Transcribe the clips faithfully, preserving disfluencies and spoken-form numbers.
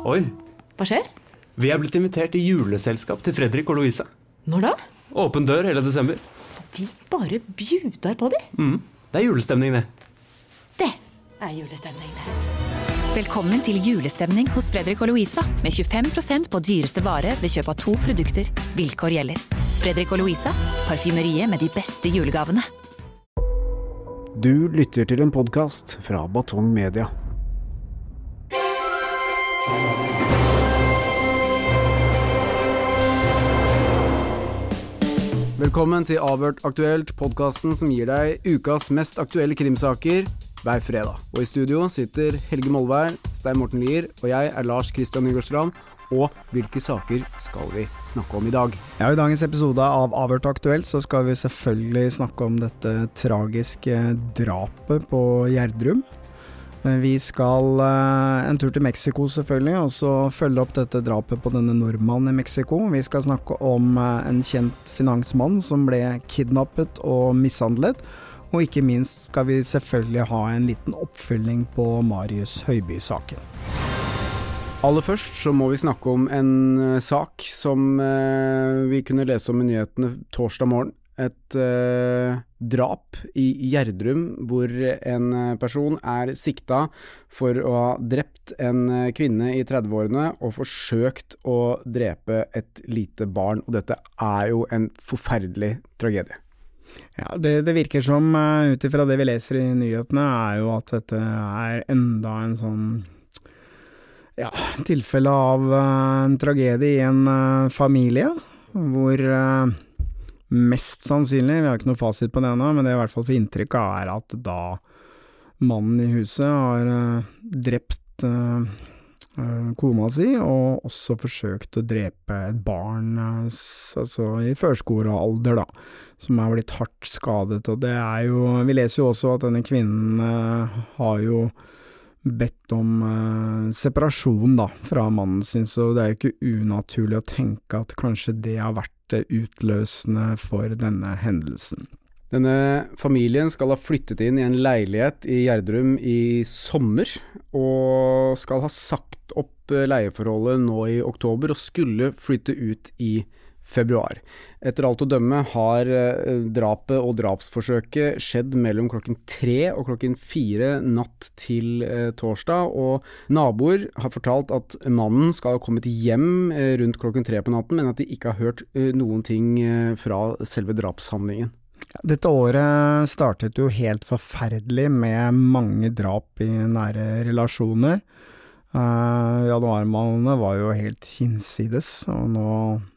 Oi. Hva skjer? Vi er blitt invitert i juleselskap til Fredrik og Louisa. Når da? Åpen dør hele desember. De bare bjuder på de. Mm. Det er julestemning, det. Det er julestemning, det. Velkommen til julestemning hos Fredrik og Louisa med tjuefem prosent på dyreste vare ved kjøp av to produkter. Vilkår gjelder. Fredrik og Louisa, parfymeriet med de beste julegavene. Du lytter til en podcast fra Batong Media. Velkommen til Avhørt Aktuelt, podcasten som gir deg ukas mest aktuelle krimsaker hver fredag. Og i studio sitter Helge Molvær, Stein Morten Lier, og jeg er Lars Kristian Nygårdstrand. Og hvilke saker skal vi snakke om i dag? Ja, i dagens episode av Avhørt Aktuelt så skal vi selvfølgelig snakke om dette tragiske drapet på Gjerdrum. Vi skal uh, en tur til Mexico selvfølgelig, og så følge opp dette drapet på denne nordmannen i Mexico. Vi skal snakke om uh, en kjent finansmann som ble kidnappet og mishandlet. Og ikke minst skal vi selvfølgelig ha en liten oppfølging på Marius Høiby-saken. Aller først så må vi snakke om en uh, sak som uh, vi kunne lese om i nyhetene torsdag morgen. Et uh, drap i Gjerdrum hvor en person er sikta for å ha drept en kvinne i trettiårene og forsøkt å drepe et lite barn. Og dette er jo en forferdelig tragedie. Ja, det, det virker som, uh, ut ifra det vi leser i nyhetene, er jo at dette er enda en sånn ja, tilfelle av uh, en tragedie i en uh, familie, hvor uh, mest sannsynlig, vi har ikke noe fasit på det ennå, men det er i hvert fall for inntrykk er at da mannen i huset har uh, drept uh, uh, kona si, og også forsøkt å drepe et barn, uh, altså i førskolealder da, som er blitt hardt skadet, og det er jo, vi leser jo også at denne kvinnen uh, har jo bedt om uh, separasjon da, fra mannen sin, så det er jo ikke unaturlig å tenke at kanskje det har vært utløsende for denne hendelsen. Denne familien skal ha flyttet inn i en leilighet i Gjerdrum i sommer, og skal ha sagt opp leieforholdet nå i oktober, og skulle flytte ut i februar. Etter alt å dømme har drapet og drapsforsøket skjedd mellom klokken tre og klokken fire natt til eh, torsdag, og naboer har fortalt at mannen skal ha kommet hjem eh, rundt klokken tre på natten, men at de ikke har hørt eh, noen ting eh, fra selve drapshandlingen. Dette året startet jo helt forferdelig med mange drap i nære relasjoner. Uh, januarmånedene var jo helt hinsides, og nå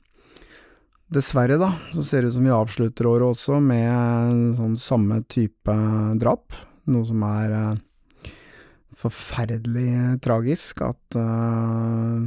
dessverre da, så ser det ut som vi avslutter året også med en sånn samme type drap, noe som er uh, forferdelig tragisk at uh,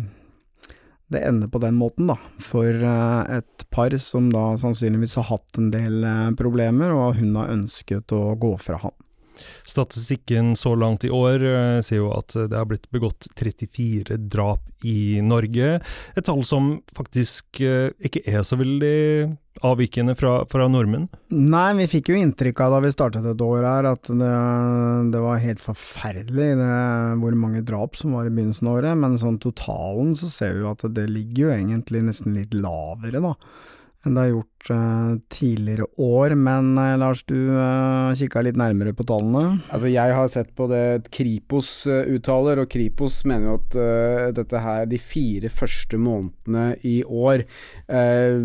det ender på den måten da, for uh, et par som da sannsynligvis har hatt en del uh, problemer, og hun har ønsket å gå fra han. Statistikken så langt i år uh, sier jo at det har blitt begått trettifire drap i Norge, et tall som faktisk uh, ikke er så veldig avvikende fra, fra nordmenn. Nei, vi fikk jo inntrykk av da vi startet et år her, at det, det var helt forferdelig det, hvor mange drap som var i begynnelsen av året, men sånn totalen så ser vi jo at det ligger jo egentlig nesten litt lavere da, enn det har gjort uh, tidligere år, men uh, Lars, du uh, kikket litt nærmere på tallene. Altså jeg har sett på det Kripos uh, uttaler, og Kripos mener jo at uh, dette her, de fire første månedene i år, uh,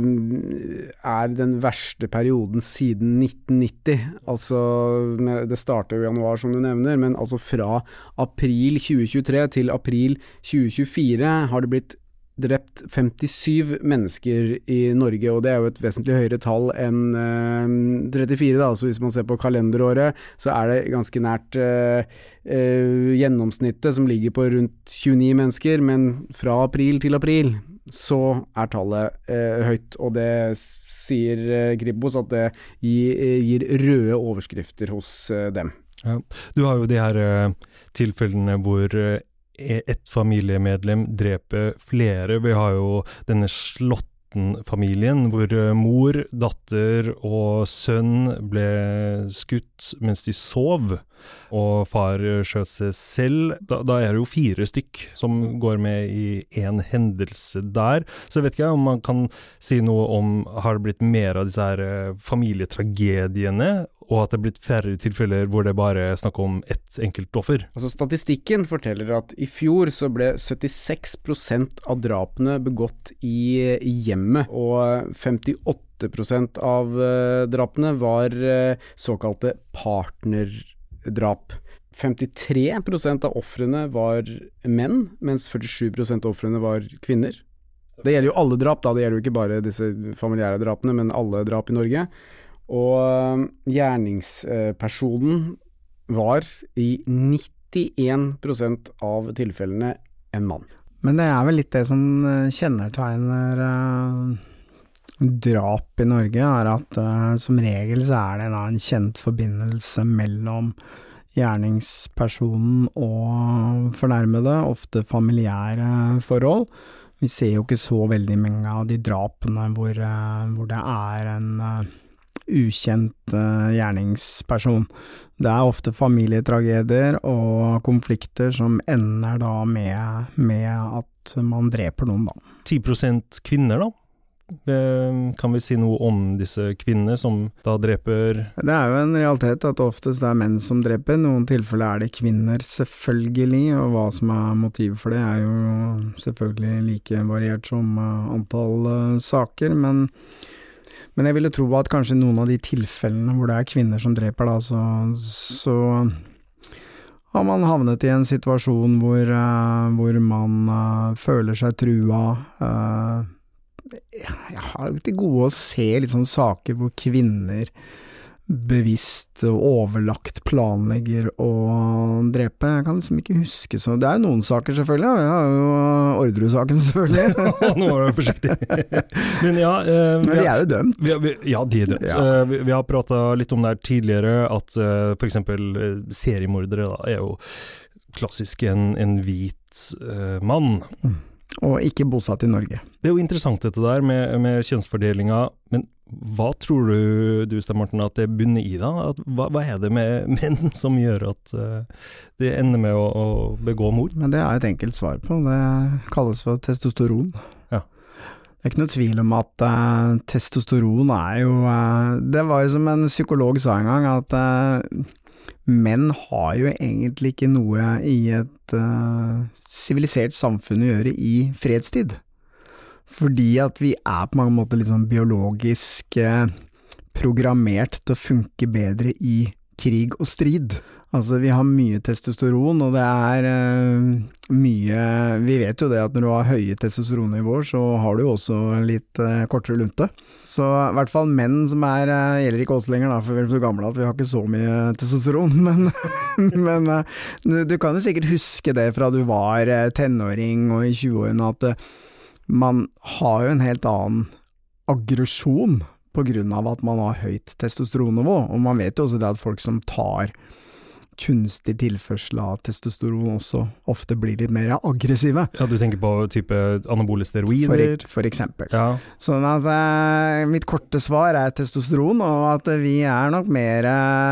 er den verste perioden siden nitten nitti. Altså, med, det startet jo i januar som du nevner, men altså fra april tjue tjuetre til april tjue tjuefire har det blitt drept femtisyv mennesker i Norge, og det er jo et vesentlig høyere tall enn eh, trettifire da, så hvis man ser på kalenderåret, så er det ganske nært eh, eh, gjennomsnittet som ligger på rundt tjueni mennesker, men fra april til april så er tallet eh, høyt, og det sier eh, Kripos at det gir, gir røde overskrifter hos eh, dem. Ja. Du har jo de her eh, tilfellene hvor eh, et familiemedlem dreper flere. Vi har jo denne Slåtten-familien, hvor mor, datter og sønn ble skutt mens de sov. og far skjøt seg selv. Da, da er det jo fire stykk som går med i en hendelse der. Så jeg vet ikke om man kan si noe om, har det blitt mer av disse her familietragediene, og at det er blitt færre tilfeller hvor det bare er snakk om ett enkelt offer? Altså statistikken forteller at i fjor så ble syttiseks prosent av drapene begått i, i hjemmet, og femtiåtte prosent av uh, drapene var uh, såkalte partnerdrap. femtitre prosent av offrene var menn, mens førtisju prosent av offrene var kvinner. Det gjelder jo alle drap da, det gjelder jo ikke bare disse familiære drapene, men alle drap i Norge. Og uh, gjerningspersonen var i nittien prosent av tilfellene en mann. Men det er vel litt det som kjennetegner uh, drap i Norge, er at uh, som regel så er det da en kjent forbindelse mellom gjerningspersonen og fornærmede, ofte familiære forhold. Vi ser jo ikke så veldig mange av de drapene hvor, uh, hvor det er en uh, ukjent uh, gjerningsperson. Det er ofte familietragedier og konflikter som ender da med, med at man dreper noen da. ti prosent kvinner da? Kan vi si noe om disse kvinnene som da dreper? Det er jo en realitet at oftest det er menn som dreper. Noen tilfeller er det kvinner, selvfølgelig, og hva som er motivet for det er jo selvfølgelig like variert som antall uh, saker, men Men jeg ville tro at kanskje noen av de tilfellene hvor det er kvinner som dreper da, så, så har man havnet i en situasjon hvor, uh, hvor man uh, føler seg trua. Uh, jeg har jo til gode å se litt sånne saker hvor kvinner bevisst og overlagt planlegger å drepe. Jeg kan liksom ikke huske så. Det er jo noen saker selvfølgelig, jeg har jo Orderud-saken selvfølgelig. Nå var du forsiktig. Men ja, eh, Men de er jo dømt. Vi, vi, ja, de er dømt. Ja. Uh, vi, vi har pratet litt om det her tidligere, at uh, for eksempel uh, seriemordere da, er jo klassisk en, en hvit uh, mann. Mm. Og ikke bosatt i Norge. Det er jo interessant dette der med, med kjønnsfordelinga, men hva tror du, du Stein Morten, at det bunner i da? At, hva, hva er det med menn som gjør at uh, det ender med å, å begå mord? Men det er et enkelt svar på. Det kalles for testosteron. Ja. Det er ikke noe tvil om at uh, testosteron er jo uh, det var jo som en psykolog sa en gang, at uh, menn har jo egentlig ikke noe i et sivilisert uh, samfunn å gjøre i fredstid. Fordi at vi er på mange måter litt sånn biologisk eh, programmert til å funke bedre i krig og strid. Altså vi har mye testosteron, og det er eh, mye, vi vet jo det at når du har høye testosteronnivåer, så har du også litt eh, kortere lunte. Så i hvert fall menn som er, eh, gjelder ikke oss lenger da, for vi er så gamle at vi har ikke så mye testosteron, men, men eh, du, du kan jo sikkert huske det fra du var eh, tenåring og i tjueårene, at eh, man har jo en helt annen aggresjon på grunn av at man har høyt testosteronnivå, og man vet jo også det at folk som tar kunstig tilførsel av testosteron også ofte blir litt mer aggressive. Ja, du tenker på type anabole steroider? For, for eksempel. Ja. Sånn at eh, mitt korte svar er testosteron, og at vi er nok mer,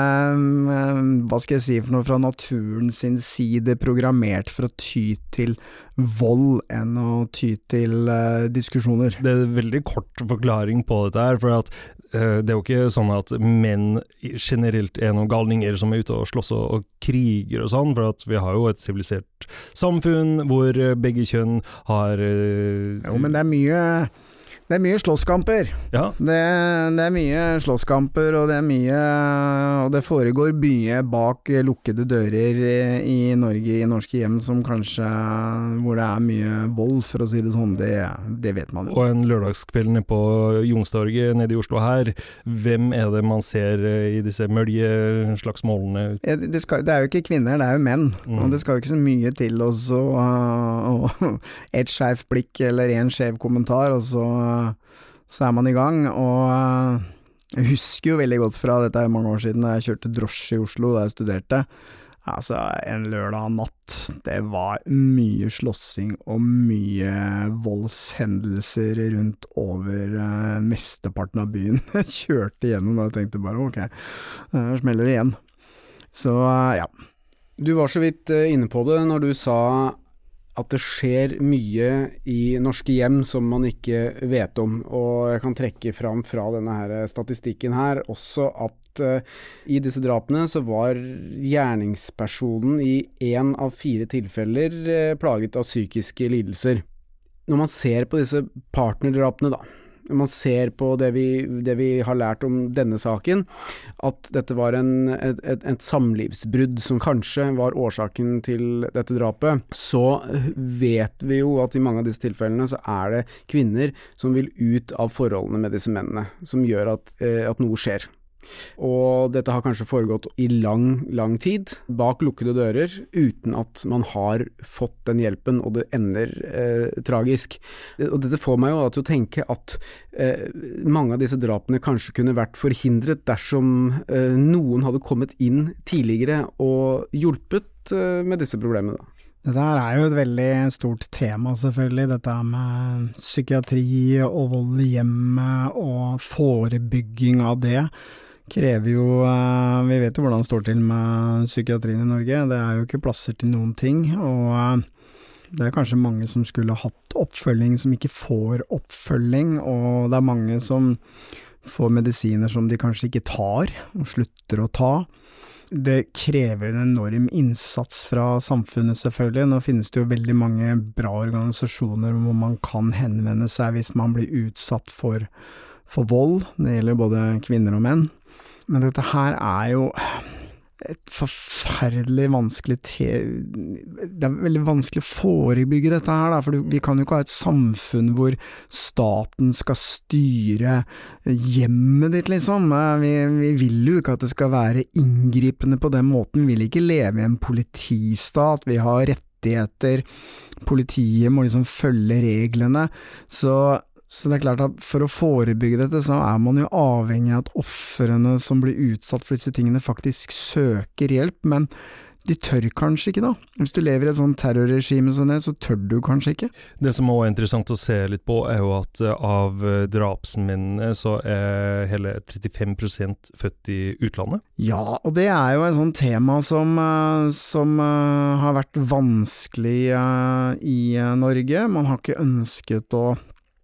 eh, hva skal jeg si for noe, fra naturen sin side programmert for å ty til vold enn å ty til eh, diskusjoner. Det er en veldig kort forklaring på dette her, for at eh, det er jo ikke sånn at menn generelt er noen galninger som er ute og slåss og, og kriger og sånn, for at vi har jo et sivilisert samfunn hvor begge kjønn har eh, Jo, men det er mye Det er mye slåsskamper. Ja. Det, det er mye slåsskamper, og det er mye og det foregår mye bak lukkede dører i Norge, i norske hjem, som kanskje hvor det er mye vold, for å si det sånn. Det, det vet man jo. Og en lørdagskveld nede på Youngstorget nede i Oslo her, hvem er det man ser i disse mølje slags målene? Det, skal, det er jo ikke kvinner, det er jo menn. Mm. Og det skal jo ikke så mye til også, og, og et skjevt blikk eller en skjev kommentar, og så så er man i gang, og jeg husker jo veldig godt fra dette er mange år siden da jeg kjørte drosje i Oslo da jeg studerte. Altså en lørdag natt, det var mye slåssing og mye voldshendelser rundt over uh, mesteparten av byen. Jeg kjørte gjennom og tenkte bare ok, uh, smeller det igjen. Så ja. Du var så vidt inne på det når du sa at det skjer mye i norske hjem som man ikke vet om, og jeg kan trekke fram fra denne her statistikken her også at uh, i disse drapene så var gjerningspersonen i en av fire tilfeller uh, plaget av psykiske lidelser. Når man ser på disse partnerdrapene da, når man ser på det vi, det vi har lært om denne saken, at dette var en, et, et, et samlivsbrudd som kanskje var årsaken til dette drapet, så vet vi jo at i mange av disse tilfellene så er det kvinner som vil ut av forholdene med disse mennene, som gjør at, eh, at noe skjer. Og dette har kanskje foregått i lang, lang tid, bak lukkede dører, uten at man har fått den hjelpen, og det ender eh, tragisk. Og dette får meg jo da til å tenke at eh, mange av disse drapene kanskje kunne vært forhindret dersom eh, noen hadde kommet inn tidligere og hjulpet eh, med disse problemene da. Dette her er jo et veldig stort tema selvfølgelig, dette med psykiatri og vold i hjemmet og forebygging av det. Krever jo, vi vet jo hvordan det står til med psykiatrien i Norge, det er jo ikke plasser til noen ting, og det er kanskje mange som skulle hatt oppfølging som ikke får oppfølging, og det er mange som får medisiner som de kanskje ikke tar, og slutter å ta. Det krever en enorm innsats fra samfunnet selvfølgelig, nå finnes det jo veldig mange bra organisasjoner hvor man kan henvende seg hvis man blir utsatt for, for vold, det gjelder både kvinner og menn. Men dette her er jo et forferdelig vanskelig te det er veldig vanskelig å forebygge dette her da, for vi kan jo ikke ha et samfunn hvor staten skal styre hjemmet ditt liksom, vi, vi vil jo ikke at det skal være inngripende på den måten, vi vil ikke leve i en politistat, vi har rettigheter, politiet må liksom følge reglene, så Så det er klart at for å forebygge dette, så er man jo avhengig av at ofrene som blir utsatt for disse tingene faktisk søker hjelp, men de tør kanskje ikke da. Hvis du lever i et sånt terrorregime som det, så tør du kanskje ikke. Det som også er interessant å se litt på er jo at av drapsmennene så er hele trettifem prosent født i utlandet. Ja, og det er jo et sånt tema som, som har vært vanskelig i Norge. Man har ikke ønsket å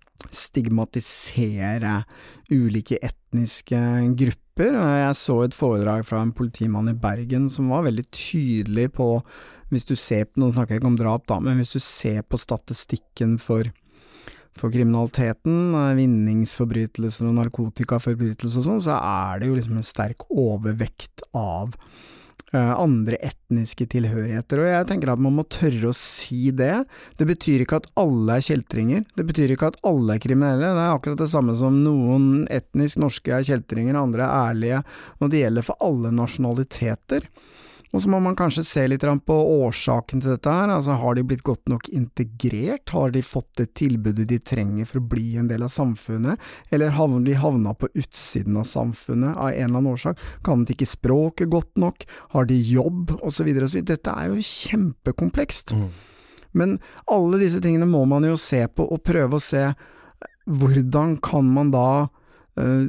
stigmatisere ulike etniske grupper. Jeg så et foredrag fra en politimann i Bergen som var veldig tydelig på, hvis du ser på, nå snakker jeg ikke om drap da, men hvis du ser på statistikken for, for kriminaliteten, vinningsforbrytelser og narkotikaforbrytelser og sånn, så er det jo liksom en sterk overvekt av andre etniske tilhørigheter, og jeg tenker at man må tørre å si det. Det betyr ikke at alle er kjeltringer, det betyr ikke at alle er kriminelle, det er akkurat det samme som noen etnisk norske er kjeltringer, andre er ærlige, og det gjelder for alle nasjonaliteter. Og så må man kanskje se litt på årsaken til dette her, altså har de blitt godt nok integrert, har de fått det tilbudet de trenger for å bli en del av samfunnet, eller har de havnet på utsiden av samfunnet av en eller annen årsak, kan de ikke språket godt nok, har de jobb, og så videre og så videre. Dette er jo kjempekomplekst. Mm. Men alle disse tingene må man jo se på, og prøve å se hvordan kan man da øh,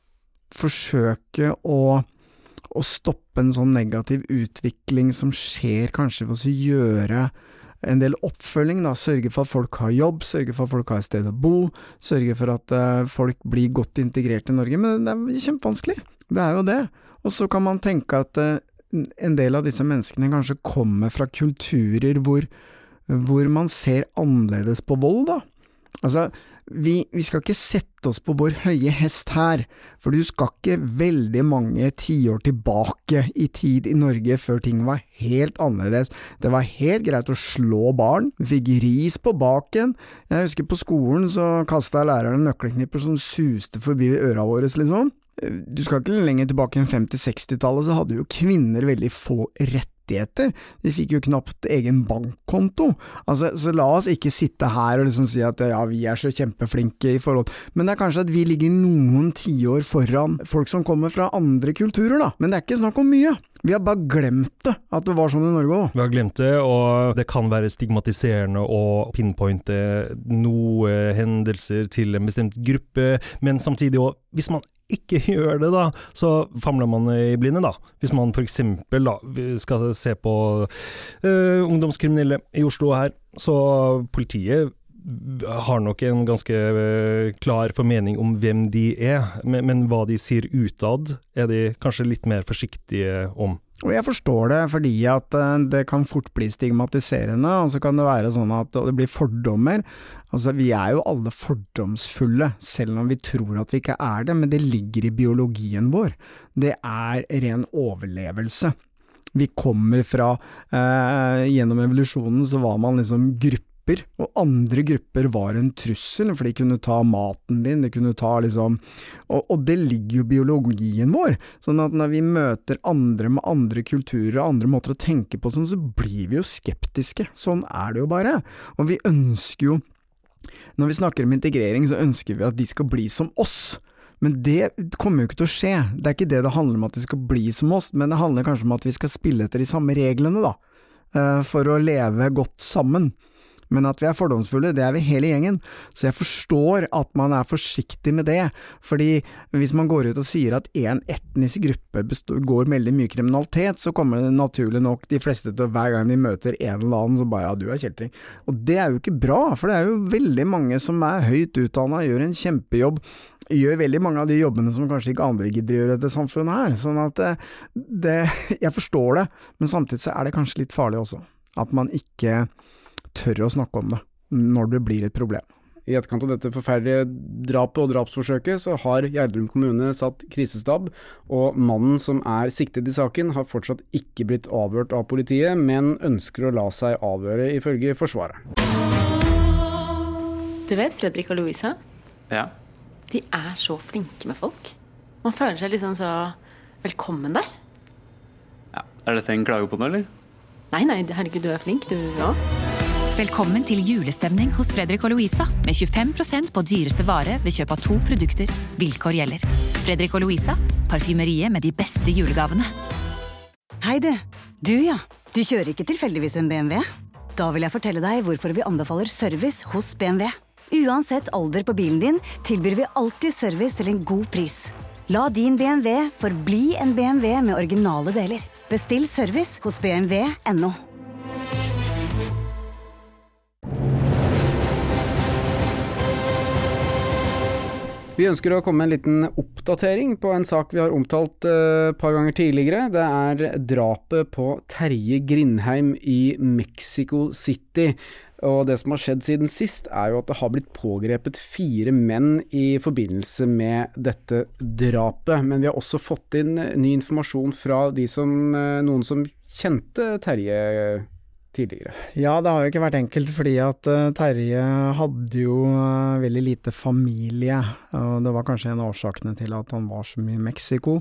forsøke å å stoppe en sånn negativ utvikling som skjer kanskje ved å gjøre en del oppfølging da, sørge for at folk har jobb, sørge for at folk har et sted å bo, sørge for at uh, folk blir godt integrert i Norge, men det er kjempevanskelig, det er jo det. Og så kan man tenke at uh, en del av disse menneskene kanskje kommer fra kulturer hvor, hvor man ser annerledes på vold da. Altså, Vi, vi skal ikke sette oss på vår høye hest her, for du skal ikke veldig mange tiår tilbake i tid i Norge før ting var helt annerledes. Det var helt greit å slå barn, vi fikk ris på baken. Jeg husker på skolen så kastet læreren nøkkelknipper som suste forbi øra våre, liksom. Du skal ikke lenger tilbake enn femti-seksti-tallet, så hadde jo kvinner veldig få rett. De fikk jo knapt egen bankkonto. Altså, så la oss ikke sitte her og liksom si at ja, vi er så kjempeflinke i forhold. Men det er kanskje at vi ligger noen tiår foran folk som kommer fra andre kulturer da. Men det er ikke snakk om mye. Vi har bare glemt det, at det var sånn i Norge også. Vi har glemt det, og det kan være stigmatiserende å pinpointe noe hendelser til en bestemt gruppe, men samtidig også, hvis man ikke gjør det da, så famler man i blinde da. Hvis man for eksempel da, skal se på uh, ungdomskriminelle i Oslo her, så politiet har nok en ganske klar formening om hvem de er, men, men hva de sier utad, er de kanskje litt mer forsiktige om. Og jeg forstår det, fordi at det kan fort bli stigmatiserende, og så kan det være sånn at det blir fordommer. Altså, vi er jo alle fordomsfulle, selv om vi tror at vi ikke er det, men det ligger i biologien vår. Det er ren overlevelse. Vi kommer fra, eh, gjennom evolusjonen så var man liksom grupper, og andre grupper var en trussel, for de kunne ta maten din, de kunne ta liksom, og, og det ligger jo i biologien vår, sånn at når vi møter andre med andre kulturer og andre måter å tenke på, sånn, så blir vi jo skeptiske, sånn er det jo bare, og vi ønsker jo, når vi snakker om integrering, så ønsker vi at de skal bli som oss, men det kommer jo ikke til å skje, det er ikke det det handler om at de skal bli som oss, men det handler kanskje om at vi skal spille etter de samme reglene da, for å leve godt sammen. Men at vi er fordomsfulle, det er vi hele gjengen, så jeg forstår at man er forsiktig med det, fordi hvis man går ut og sier at en etnisk gruppe består, går veldig mye kriminalitet, så kommer det naturlig nok de fleste til hver gang de møter en eller annen, så bare, ja, du er kjeltring. Og det er jo ikke bra, for det er jo veldig mange som er høyt utdannet, gjør en kjempejobb, gjør veldig mange av de jobbene som kanskje ikke andre gidder å gjøre i dette samfunnet her, sånn at det, det, jeg forstår det, men samtidig så er det kanskje litt farlig også, at man ikke tør å snakke om det, når det blir et problem. I etterkant av dette forferdelige drapet og drapsforsøket så har Gjerdrum kommune satt krisestab, og mannen som er siktet i saken har fortsatt ikke blitt avhørt av politiet, men ønsker å la seg avhøre ifølge Forsvaret. Du vet Fredrik og Louisa? Ja. De er så flinke med folk. Man føler seg liksom så velkommen der. Ja. Er dette en klage på noe, eller? Nei, nei, herregud, du er flink, du også. Velkommen til julestemning hos Fredrik og Louisa, med tjuefem prosent på dyreste vare ved kjøp av to produkter. Vilkår gjelder. Fredrik og Louisa, parfymeriet med de beste julegavene. Hei du, du ja, du kjører ikke tilfeldigvis en B M W? Da vil jeg fortelle deg hvorfor vi anbefaler service hos B M W. Uansett alder på bilen din, tilbyr vi alltid service til en god pris. La din B M W forbli en B M W med originale deler. Bestill service hos b m w punktum n o. Vi ønsker å komme med en liten oppdatering på en sak vi har omtalt et uh, par ganger tidligere. Det er drapet på Terje Grindheim i Mexico City. Og det som har skjedd siden sist er jo at det har blitt pågrepet fire menn i forbindelse med dette drapet. Men vi har også fått inn ny informasjon fra de som, uh, noen som kjente Terje tidligere. Ja, det har jo ikke vært enkelt, fordi at uh, Terje hadde jo uh, veldig lite familie, og det var kanskje en av årsakene til at han var så mye i Mexico.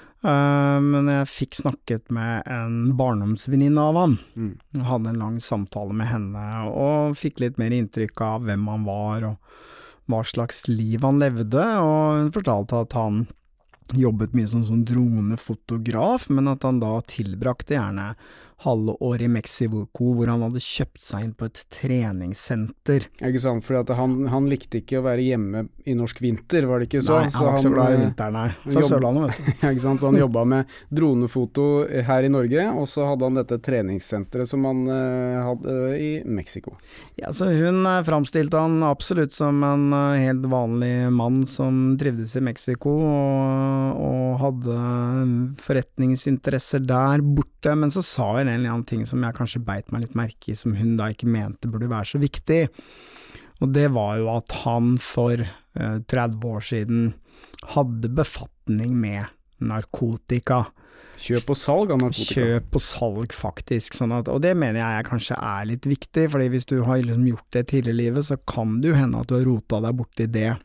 Uh, men jeg fikk snakket med en barndomsvenninne av han, mm. hadde en lang samtale med henne, og fikk litt mer inntrykk av hvem han var, og hva slags liv han levde, og hun fortalte at han jobbet mye som sånn dronefotograf, men at han da tilbrakte gjerne halve år i Mexico, hvor han hadde kjøpt seg inn på et treningssenter. Ikke sant, for at han, han likte ikke å være hjemme i norsk vinter, var det ikke så? Nei, han var ikke så glad i vinteren, nei. Fra Sørlandet, vet du. Ja, ikke sant, så han jobbet med dronefoto her i Norge, og så hadde han dette treningssenteret som han uh, hadde i Mexico. Ja, så hun uh, framstilte han absolutt som en uh, helt vanlig mann som trivdes i Mexico, og, og hadde forretningsinteresser der borte, men så sa hun en eller annen ting som jeg kanskje beit meg litt merke i, som hun da ikke mente burde være så viktig. Og det var jo at han for uh, tretti år siden hadde befatning med narkotika. Kjøp og salg av narkotika. Kjøp og salg, faktisk. Sånn at, og det mener jeg kanskje er litt viktig, fordi hvis du har liksom gjort det tidligere i livet, så kan det jo hende at du har rotet deg bort i det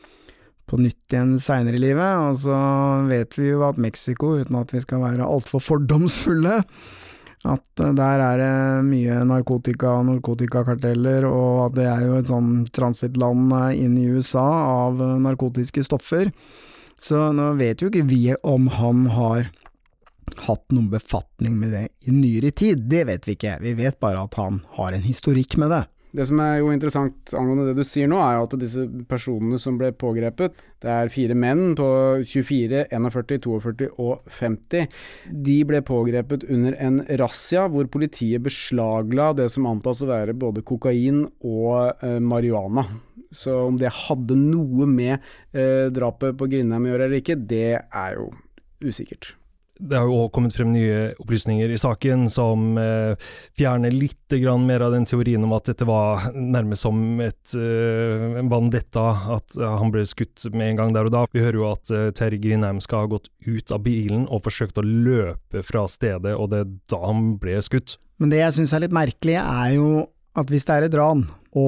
på nytt igjen senere i livet. Og så vet vi jo at Mexico, uten at vi skal være alt for fordomsfulle, at der er det mye narkotika og narkotikakarteller, og at det er jo et sånn transittland inn i U S A av narkotiske stoffer. Så nå vet jo ikke vi om han har hatt noen befatning med det i nyere tid. Det vet vi ikke. Vi vet bare at han har en historikk med det. Det som er jo interessant angående det du sier nå, er jo at disse personene som ble pågrepet, det er fire menn på tjuefire, førtien, førtito og femti. De ble pågrepet under en razzia hvor politiet beslagla det som antas å være både kokain og eh, marihuana. Så om det hadde noe med eh, drapet på Grindheim å gjøre eller ikke, det er jo usikkert. Det har jo også kommet frem nye opplysninger i saken som eh, fjerner litt grann mer av den teorien om at dette var nærmest som et eh, en vendetta, at eh, han ble skutt med en gang der og da. Vi hører jo at eh, Terje Grindheim skal ha gått ut av bilen og forsøkt å løpe fra stedet, og det er da han ble skutt. Men det jeg synes er litt merkelig er jo at hvis det er et ran,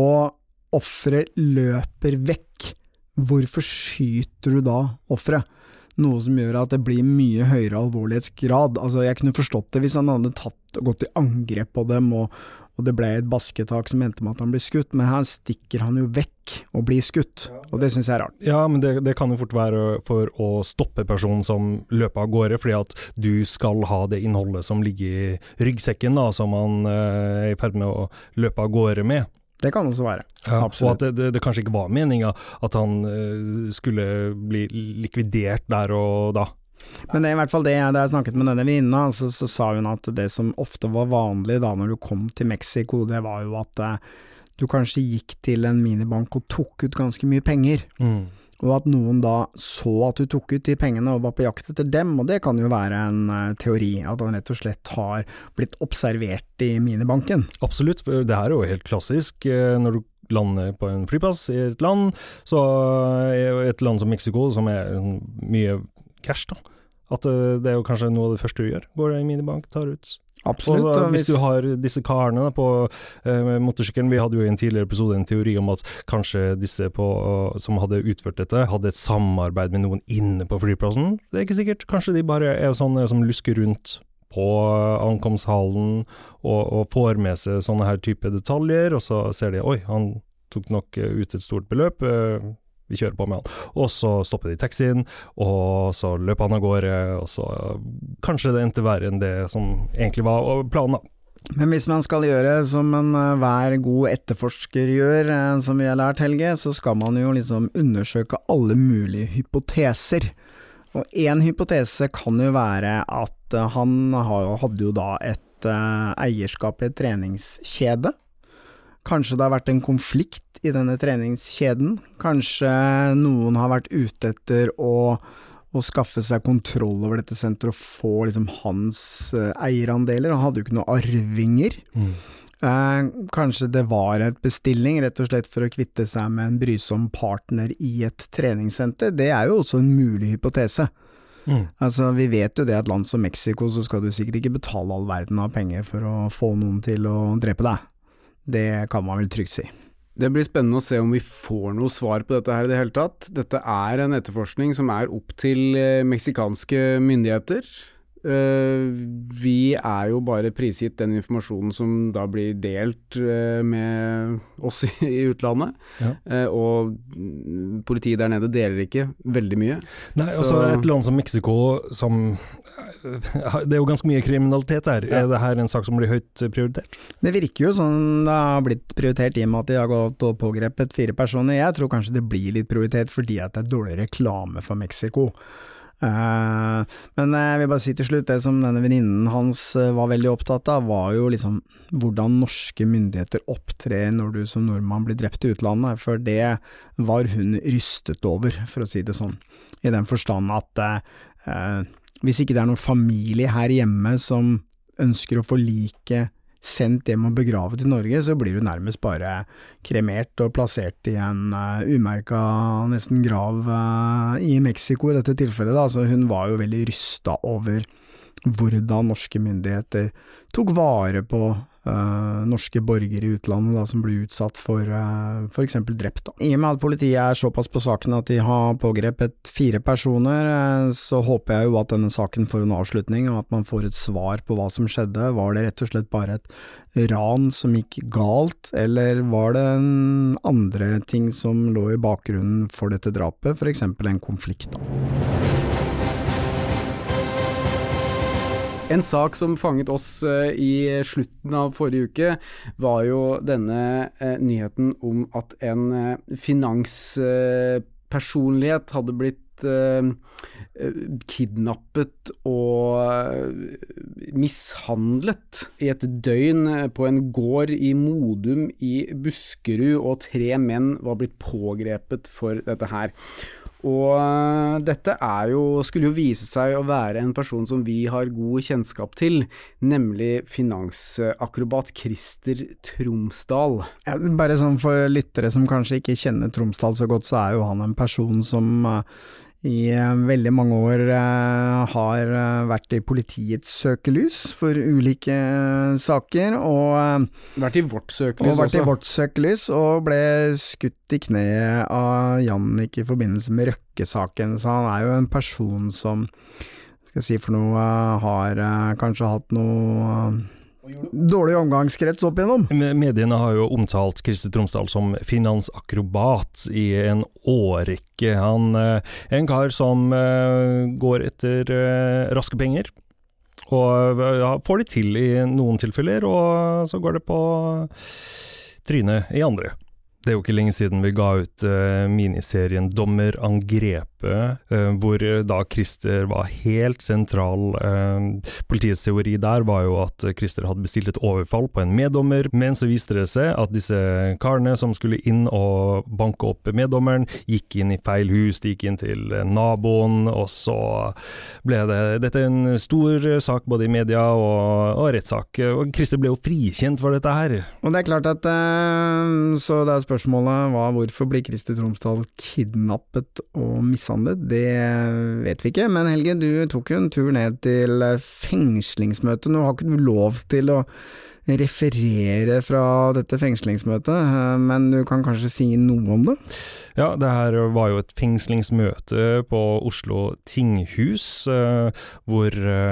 og offeret løper vekk, hvorfor skyter du da offeret? Noe som gjør at det blir mye høyere alvorlighetsgrad. Altså, jeg kunne forstått det hvis han hadde tatt og gått i angrep på dem, og, og det ble et basketak som endte med at han ble skutt, men her stikker han jo vekk og blir skutt, og det synes jeg er rart. Ja, men det, det kan jo fort være for å stoppe personen som løper av gårde, fordi at du skal ha det innholdet som ligger i ryggsekken da, som han eh, er i ferd med å løpe av gårde med. Det kan også være. Ja, Absolutt. og at det, det, det kanskje ikke var meningen at han uh, skulle bli likvidert der og da. Men det er i hvert fall det, da jeg snakket med denne venninna, så, så sa hun at det som ofte var vanlig da når du kom til Mexico, det var jo at uh, du kanskje gikk til en minibank og tok ut ganske mye penger. Mm. Og at noen da så at du tok ut de pengene og var på jakt etter dem, og det kan jo være en uh, teori, at han rett og slett har blitt observert i minibanken. Absolutt, for det her er jo helt klassisk. Når du lander på en flyplass i et land, så er jo et land som Mexico, som er mye cash da, at uh, det er jo kanskje noe av det første du gjør. Går i minibank, tar ut. Absolutt. Og så, hvis du har disse karene da, på eh, motorsykkelen, vi hadde jo i en tidligere episode en teori om at kanskje disse på, som hadde utført dette, hadde et samarbeid med noen inne på flyplassen. Det er ikke sikkert. Kanskje de bare er sånne som lusker rundt på ankomsthallen og, og får med seg sånne her type detaljer, og så ser de, oi, han tok nok ut et stort beløp, eh, vi kjører på med han. Og så stopper de taxien, og så løper han av gårde, og så kanskje det endte verre enn det som egentlig var planen. Men hvis man skal gjøre som en hver god etterforsker gjør, som vi har lært, Helge, så skal man jo liksom undersøke alle mulige hypoteser. Og en hypotese kan jo være at han hadde jo da et eierskap i et treningskjede. Kanskje det har vært en konflikt i denne treningskjeden. Kanskje noen har vært ute etter å, å skaffe seg kontroll over dette senteret og få liksom hans uh, eierandeler. Han hadde jo ikke noen arvinger. Mm. Uh, kanskje det var et bestilling, rett og slett for å kvitte seg med en brysom partner i et treningssenter. Det er jo også en mulig hypotese. Mm. Altså, vi vet jo det at land som Mexico, så skal du sikkert ikke betale all verden av penger for å få noen til å drepe deg. Det kan man vel trygt si. Det blir spennende å se om vi får noe svar på dette her i det hele tatt. Dette er en etterforskning som er opp til meksikanske myndigheter. Vi er jo bare prisgitt den informasjonen som da blir delt med oss i utlandet, ja. Og politiet der nede deler ikke veldig mye. Nei, altså et land som Mexico, som det er jo ganske mye kriminalitet der. Ja. Er det her en sak som blir høyt prioritert? Det virker jo sånn det har blitt prioritert i og med at de har gått og pågrepet fire personer. Jeg tror kanskje det blir litt prioritet fordi at det er dårlig reklame for Mexico. Uh, men jeg vil bare si til slutt, det som denne venninnen hans var veldig opptatt av, var jo liksom hvordan norske myndigheter opptrer når du som nordmann blir drept i utlandet, for det var hun rystet over, for å si det sånn, i den forstand at uh, hvis ikke det er noen familie her hjemme som ønsker å få like sendt hjem og begravet i Norge, så blir du nærmest bare kremert og plassert i en uh, umerket nesten grav uh, i Mexico i dette tilfellet. Da. Så hun var jo veldig rystet over hvordan norske myndigheter tok vare på uh, norske borgere i utlandet da, som ble utsatt for uh, for eksempel drept. Da. I og med at politiet er såpass på saken at de har pågrepet fire personer, uh, så håper jeg jo at denne saken får en avslutning, og at man får et svar på hva som skjedde. Var det rett og slett bare et ran som gikk galt, eller var det en andre ting som lå i bakgrunnen for dette drapet, for eksempel en konflikt da? En sak som fanget oss uh, i slutten av forrige uke var jo denne uh, nyheten om at en uh, finanspersonlighet uh, hadde blitt uh, kidnappet og mishandlet i et døgn på en gård i Modum i Buskerud, og tre menn var blitt pågrepet for dette her. Og dette er jo, skulle jo vise seg å være en person som vi har god kjennskap til, nemlig finansakrobat Christer Tromsdal. Ja, bare sånn for lyttere som kanskje ikke kjenner Tromsdal så godt, så er jo han en person som i veldig mange år har vært i politiets søkelys for ulike saker, og vært i vårt søkelys og vært også. i vårt søkelys, og ble skutt i kneet av Jannik i forbindelse med Røkke-saken, så han er jo en person som, skal jeg si for noe, har kanskje hatt noe dårlig omgangskrets opp igjennom. Mediene har jo omtalt Christer Tromsdal som finansakrobat i en årrekke. Han er en kar som går etter raske penger, og ja, får det til i noen tilfeller, og så går det på trynet i andre. Det er jo ikke lenge siden vi ga ut uh, miniserien Dommerangrepet, uh, hvor da Christer var helt sentral. Uh, politiets teori der var jo at Christer hadde bestilt et overfall på en meddommer, men så viste det seg at disse karene som skulle inn og banke opp meddommeren, gikk inn i feil hus, de gikk inn til naboen, og så ble det dette en stor sak både i media og, og rettssak. Og Christer ble jo frikjent for dette her. Og det er klart at uh, så det er spørsmålet Spørsmålet var hvorfor ble Christer Tromsdal kidnappet og mishandlet, det vet vi ikke, men Helge, du tok jo en tur ned til fengslingsmøtet. Nå har ikke du lov til å referere fra dette fengslingsmøtet, men du kan kanskje si noe om det? Ja, det her var jo et fengslingsmøte på Oslo tinghus, hvor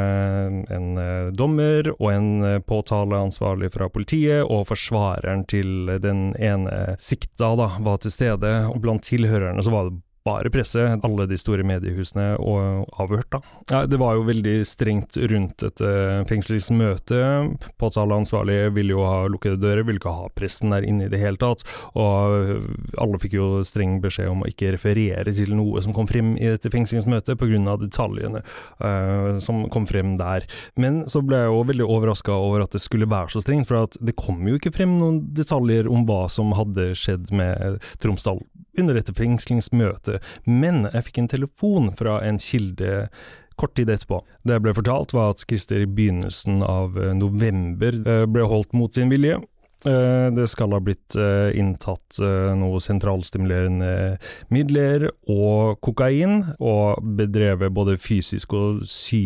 en dommer og en påtaleansvarlig fra politiet og forsvareren til den ene sikta da, var til stede, og blant tilhørerne så var det bare presse, alle de store mediehusene og avhørt da. Ja, det var jo veldig strengt rundt et fengslingsmøte. Påtaleansvarlig ville jo ha lukkede dører, ville ikke ha pressen der inne i det hele tatt, og alle fikk jo streng beskjed om å ikke referere til noe som kom frem i dette fengslingsmøtet på grunn av detaljene uh, som kom frem der. Men så ble jeg jo veldig overrasket over at det skulle være så strengt, for at det kom jo ikke frem noen detaljer om hva som hadde skjedd med Tromsdal under dette fengslingsmøtet, men jeg fikk en telefon fra en kilde kort tid etterpå. Det jeg ble fortalt var at Christer i begynnelsen av november ble holdt mot sin vilje. Det skal ha blitt inntatt noe sentralstimulerende midler og kokain, og bedrevet både fysisk og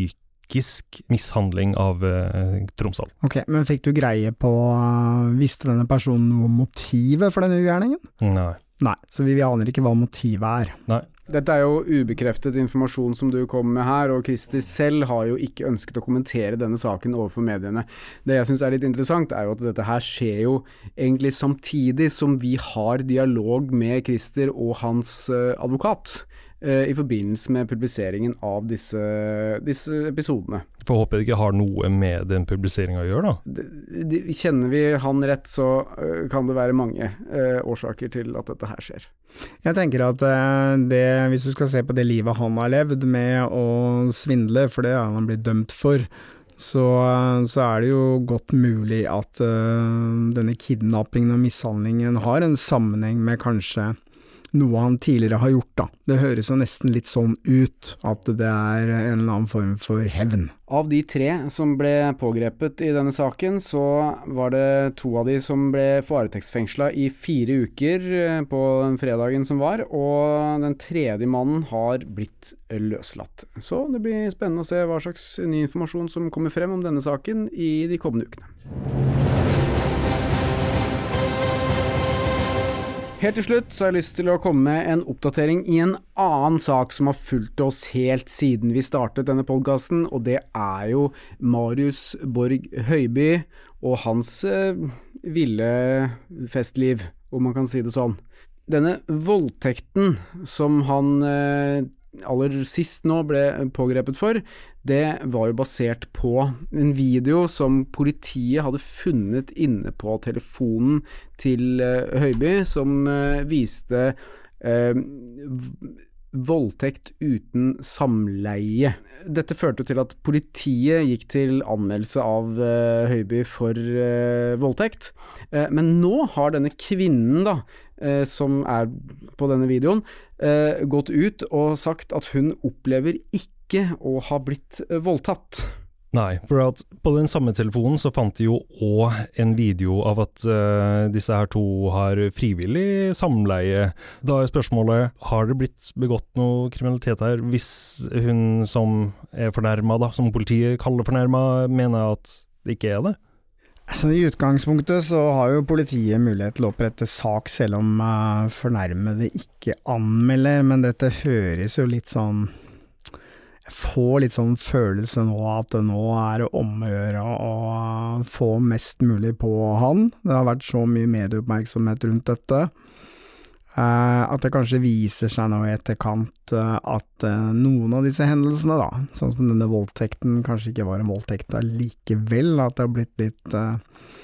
psykisk mishandling av uh, Tromsdal. Ok, men fikk du greie på, uh, visste denne personen noe motivet for denne ugjerningen? Nei. Nei, så vi, vi aner ikke hva motivet er. Nei. Dette er jo ubekreftet informasjon som du kom med her, og Christer selv har jo ikke ønsket å kommentere denne saken overfor mediene. Det jeg synes er litt interessant er jo at dette her skjer jo egentlig samtidig som vi har dialog med Christer og hans uh, advokat i forbindelse med publiseringen av disse, disse episodene. For håper det ikke har noe med den publiseringen å gjøre da? De, de, kjenner vi han rett, så uh, kan det være mange uh, årsaker til at dette her skjer. Jeg tenker at uh, det, hvis du skal se på det livet han har levd med å svindle, for det har han blitt dømt for, så, så er det jo godt mulig at uh, denne kidnappingen og mishandlingen har en sammenheng med kanskje noe han tidligere har gjort da. Det høres jo nesten litt sånn ut at det er en eller annen form for hevn. Av de tre som ble pågrepet i denne saken, så var det to av de som ble varetektsfengslet i fire uker på den fredagen som var, og den tredje mannen har blitt løslatt. Så det blir spennende å se hva slags ny informasjon som kommer frem om denne saken i de kommende ukene. Helt til slutt så har jeg lyst til å komme med en oppdatering i en annen sak som har fulgt oss helt siden vi startet denne podcasten, og det er jo Marius Borg Høiby og hans eh, ville festliv, om man kan si det sånn. Denne voldtekten som han eh, aller sist nå ble pågrepet for, det var jo basert på en video som politiet hadde funnet inne på telefonen til uh, Høiby, som uh, viste uh, voldtekt uten samleie. Dette førte til at politiet gikk til anmeldelse av uh, Høiby for uh, voldtekt. Uh, men nå har denne kvinnen da, uh, som er på denne videoen, uh, gått ut og sagt at hun opplever ikke å ha blitt uh, voldtatt. Nei, for at på den samme telefonen så fant de jo også en video av at uh, disse her to har frivillig samleie. Da er spørsmålet, har det blitt begått noe kriminalitet her hvis hun som er fornærmet da, som politiet kaller fornærmet, mener at det ikke er det? Så I utgangspunktet så har jo politiet mulighet til å opprette sak selv om uh, fornærmede ikke anmelder, men dette høres jo litt sånn Jeg får litt sånn følelse nå at det nå er det om å gjøre å få mest mulig på han. Det har vært så mye medieoppmerksomhet rundt dette, eh, at det kanskje viser seg nå I etterkant eh, at eh, noen av disse hendelsene da, sånn som denne voldtekten kanskje ikke var en voldtekt likevel, at det har blitt litt eh,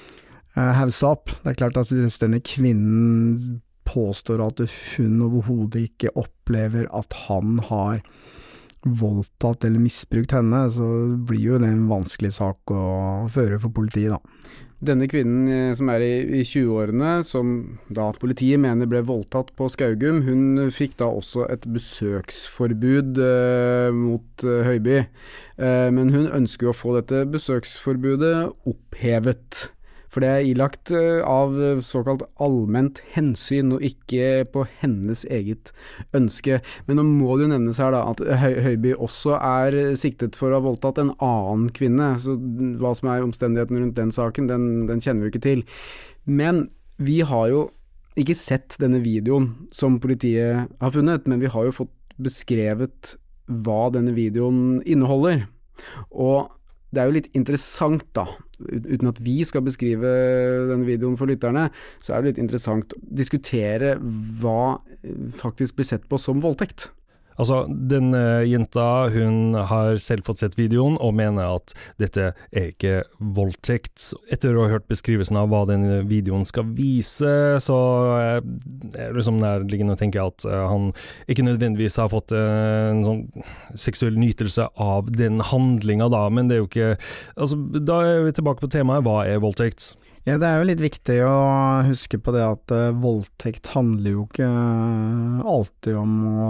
hauset opp. Det er klart at hvis denne kvinnen påstår at hun overhodet ikke opplever at han har voldtatt eller misbrukt henne, så blir jo det en vanskelig sak å føre for politiet da. Denne kvinnen som er i tjueårene, som da politiet mener ble voldtatt på Skaugum, hun fikk da også et besøksforbud eh, mot eh, Høiby. Eh, men hun ønsker å få dette besøksforbudet opphevet. For det er ilagt av såkalt allment hensyn og ikke på hennes eget ønske. Men nå må det jo nevnes her da at Høiby også er siktet for å ha voldtatt en annen kvinne. Så hva som er omstendigheten rundt den saken, den, den kjenner vi ikke til. Men vi har jo ikke sett denne videoen som politiet har funnet, men vi har jo fått beskrevet hva denne videoen inneholder. Og det er jo litt interessant da, uten at vi skal beskrive denne videoen for lytterne, så er det litt interessant å diskutere hva faktisk blir sett på som voldtekt. Altså, den uh, jenta, hun har selv fått sett videoen og mener at dette er ikke voldtekt. Etter å ha hørt beskrivelsen av hva den videoen skal vise, så uh, er det liksom nærliggende å tenke at uh, han ikke nødvendigvis har fått uh, en sånn seksuell nytelse av den handlingen da, men det er jo ikke, altså, da er vi tilbake på temaet, hva er voldtekt? Ja, det er jo litt viktig å huske på det at uh, voldtekt handler jo ikke uh, alltid om å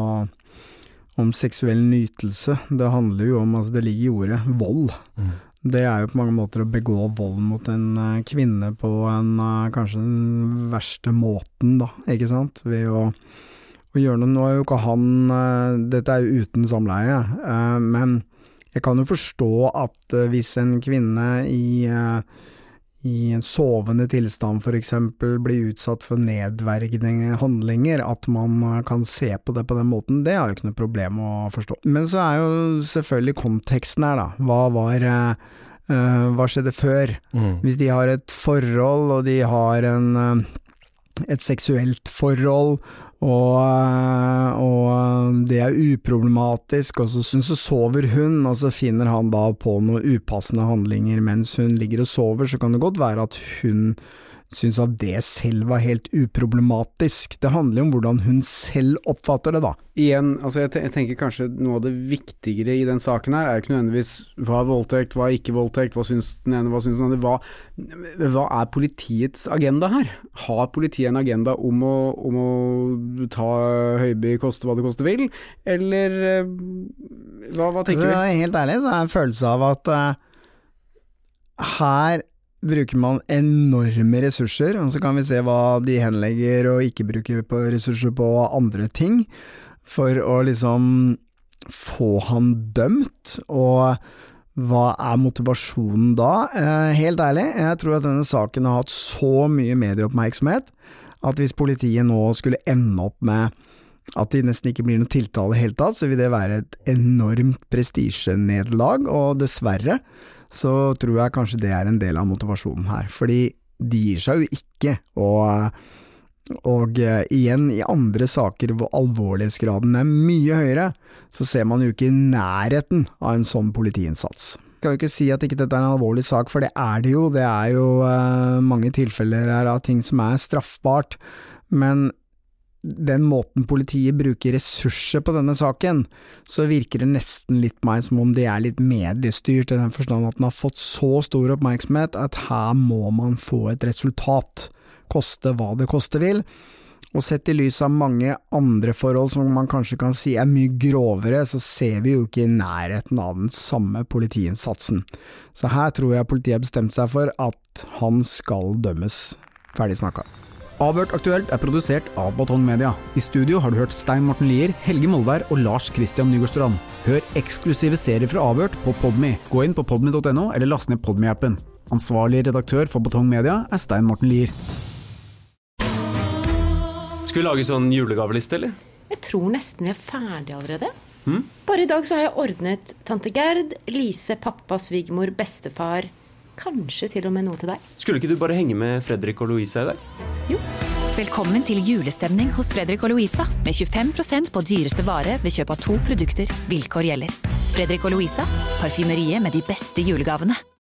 om seksuell nytelse. Det handler jo om, altså det ligger I ordet, vold. Mm. Det er jo på mange måter å begå vold mot en uh, kvinne på en, uh, kanskje den verste måten da, ikke sant? Ved å, å gjøre noe. Nå er jo ikke han, uh, dette er jo uten samleie, uh, men jeg kan jo forstå at uh, hvis en kvinne I uh, I en sovende tilstand for eksempel blir utsatt for nedvergende handlinger, at man kan se på det på den måten, det er jo ikke noe problem å forstå. Men så er jo selvfølgelig konteksten her da, hva var, uh, hva skjedde før? Mm. Hvis de har et forhold, og de har en, uh, et seksuelt forhold, og, og det er uproblematisk, og så, så sover hun, og så finner han da på noen upassende handlinger mens hun ligger og sover, så kan det godt være at hun synes at det selv var helt uproblematisk. Det handler jo om hvordan hun selv oppfatter det da. Igjen, altså jeg, jeg tenker kanskje noe av det viktigere I den saken her er ikke nødvendigvis hva er voldtekt, hva er ikke voldtekt, hva synes den ene, hva synes den andre, hva, hva er politiets agenda her? Har politiet en agenda om å, om å ta Høiby koste hva det koste vil, eller hva, hva tenker altså, vi? Helt ærlig så er en følelse av at uh, her bruker man enorme ressurser, og så kan vi se hva de henlegger og ikke bruker på ressurser på andre ting, for å liksom få han dømt, og hva er motivasjonen da? Eh, helt ærlig, jeg tror at denne saken har hatt så mye medieoppmerksomhet, at hvis politiet nå skulle ende opp med at det nesten ikke blir noe tiltale helt tatt, så vil det være et enormt prestisjenederlag, og dessverre så tror jeg kanskje det er en del av motivasjonen her, fordi de gir seg jo ikke å Og eh, igjen, i andre saker hvor alvorlighetsgraden er mye høyere, så ser man jo ikke i nærheten av en sånn politiinnsats. Jeg kan jo ikke si at ikke dette er en alvorlig sak, for det er det jo. Det er jo eh, mange tilfeller her av ting som er straffbart, men den måten politiet bruker ressurser på denne saken, så virker det nesten litt meg som om det er litt mediestyrt, i den forstand at den har fått så stor oppmerksomhet at her må man få et resultat, koste hva det koste vil, og sett i lys av mange andre forhold som man kanskje kan si er mye grovere, så ser vi jo ikke i nærheten av den samme politiinnsatsen. Så her tror jeg politiet har bestemt seg for at han skal dømmes. Ferdig snakket. Avhørt aktuelt er produsert av Batong Media. I studio har du hørt Stein Morten Lier, Helge Molvær og Lars Christian Nygårdstrand. Hør eksklusive serier fra Avhørt på Podme. Gå inn på podme punktum no eller last ned Podme-appen. Ansvarlig redaktør for Batong Media er Stein Morten Lier. Skal vi lage sånn julegaveliste, eller? Jeg tror nesten vi er ferdige allerede. Hmm? Bare i dag så har jeg ordnet tante Gerd, Lise, pappa, svigermor, bestefar, kanskje til og med noe til deg. Skulle ikke du bare henge med Fredrik og Louisa i dag? Jo. Velkommen til julestemning hos Fredrik og Louisa, med tjuefem prosent på dyreste vare ved kjøp av to produkter. Vilkår gjelder. Fredrik og Louisa, parfymeriet med de beste julegavene.